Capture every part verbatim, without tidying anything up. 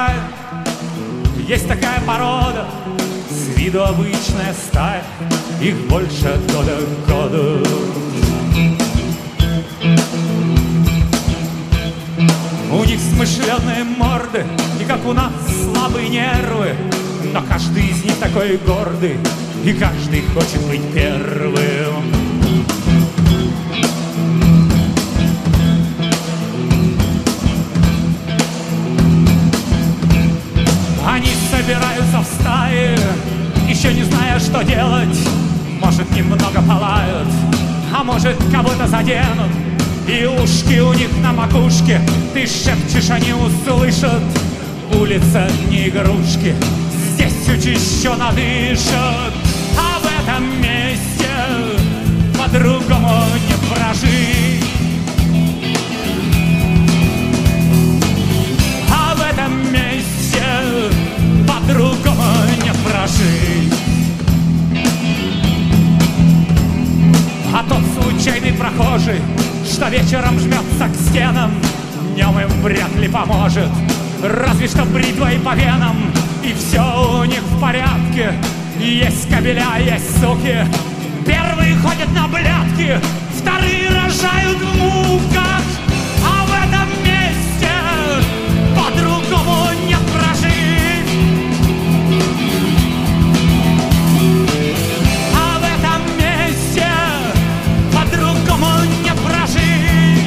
край. Есть такая порода, с виду обычная стая, их больше от года к году. У них смышленые морды, и как у нас слабые нервы, но каждый из них такой гордый, и каждый хочет быть первым. Они собираются в стаи, еще не зная, что делать. Может, немного полают, а может, кого-то заденут. И ушки у них на макушке, ты шепчешь, они услышат. Улица не игрушки, здесь учащенно дышат. А в этом месте по-другому не прожить. А в этом месте по-другому не прожить. А тот случайный прохожий, что вечером жмется к стенам, днем им вряд ли поможет, разве что бритвой по венам. И все у них в порядке, есть кобеля, есть суки. Первые ходят на блядки, вторые рожают в муках. А в этом месте по-другому не прожить. А в этом месте по-другому не прожить.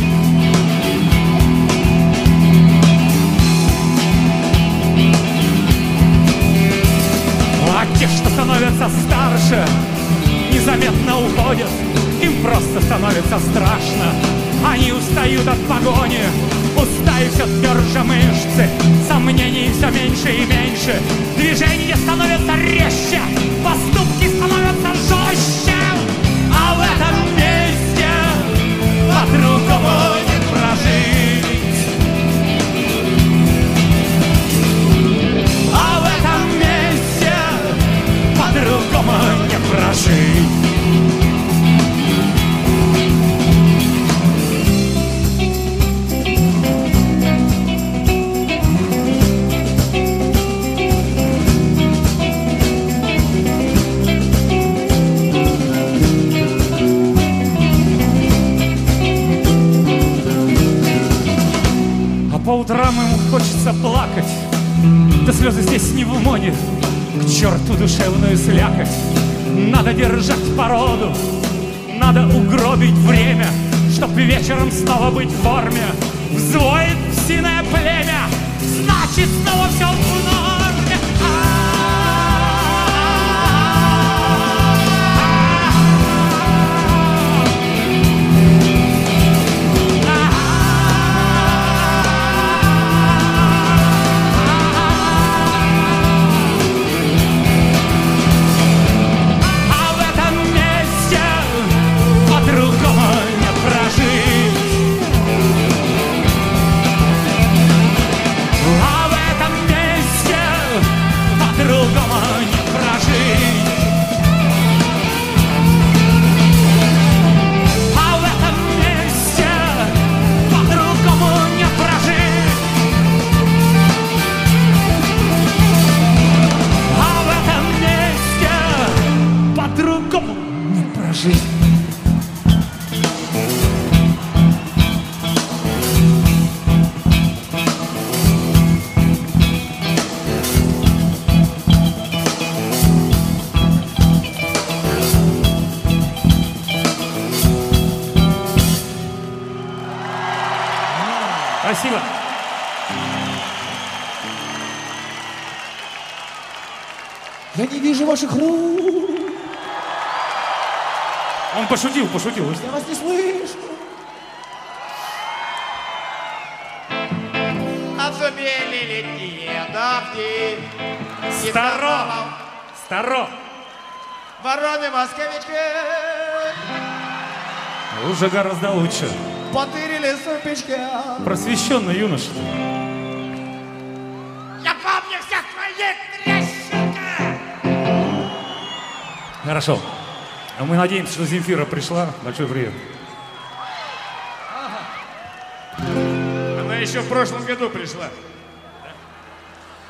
А те, что становятся старше, незаметно уходят, им просто становится страшно. Они устают от погони, устают все тверже мышцы, сомнений все меньше и меньше, движения становятся резче, поступки становятся жестче. А в этом месте по-другому не прожить. А в этом месте по-другому не прожить. По утрам ему хочется плакать, да слезы здесь не в моде, к черту душевную слякоть. Надо держать породу, надо угробить время, чтоб вечером снова быть в форме. Взвоет псиное племя, значит снова все в норме. Спасибо. Я не вижу ваших рук. Он пошутил, пошутил. Я вас не слышу. Отзубели летние дожди. Старо! Старо! Вороны-московички уже гораздо лучше. потырили супички. Просвещенный юноша. Я помню всех твоих трещинка. Хорошо. Мы надеемся, что Земфира пришла. Большой привет. Она еще в прошлом году пришла.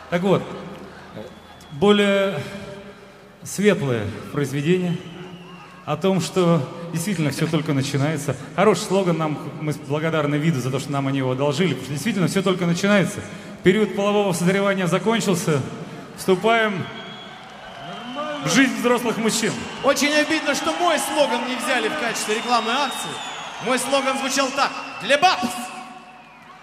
Так вот, более светлое произведение о том, что действительно все только начинается. Хороший слоган, нам, мы благодарны виду за то, что нам они его одолжили, потому что действительно все только начинается. Период полового созревания закончился, вступаем в жизнь взрослых мужчин. Очень обидно, что мой слоган не взяли в качестве рекламной акции. Мой слоган звучал так: для баб!